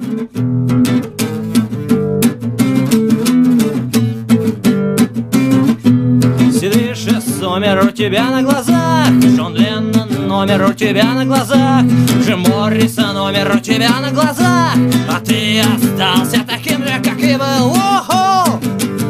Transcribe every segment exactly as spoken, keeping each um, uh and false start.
Сидишь и сумер у тебя на глазах, Джон Леннон номер у тебя на глазах, Джим Моррисон номер у тебя на глазах, а ты остался таким же, как и был. О-хо!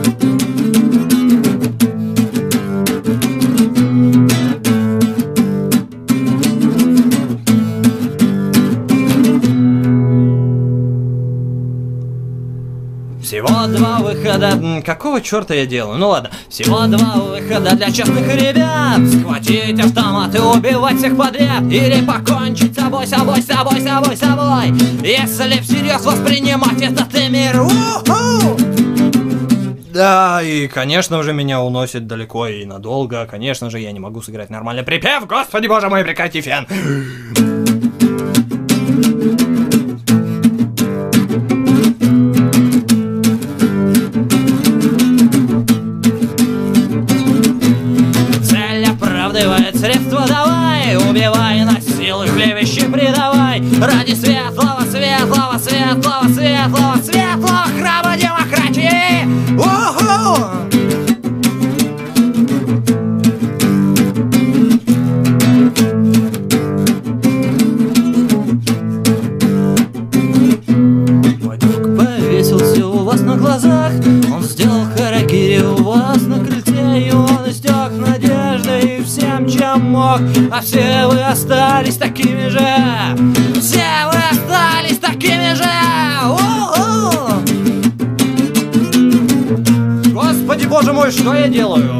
Всего два выхода. Какого черта я делаю? Ну ладно. Всего два выхода для честных ребят: схватить автомат и убивать всех подряд, или покончить с собой, собой, собой, собой, собой, если всерьез воспринимать этот мир. У-ху! Да, и, конечно же, меня уносит далеко и надолго. Конечно же, я не могу сыграть нормальный припев. Господи боже мой, прекрати, фен. Средства давай, убивай, насилуй, клевещи предавай, ради светлого, светлого, светлого, светлого, светлого храма демократии. У-ху! Мой друг повесился у вас на глазах, он сделал харакири у вас на крыльце, и он истек надеждой и всем, чем мог, а все вы остались такими же, все вы остались такими же. У-у! Господи боже мой, что я делаю?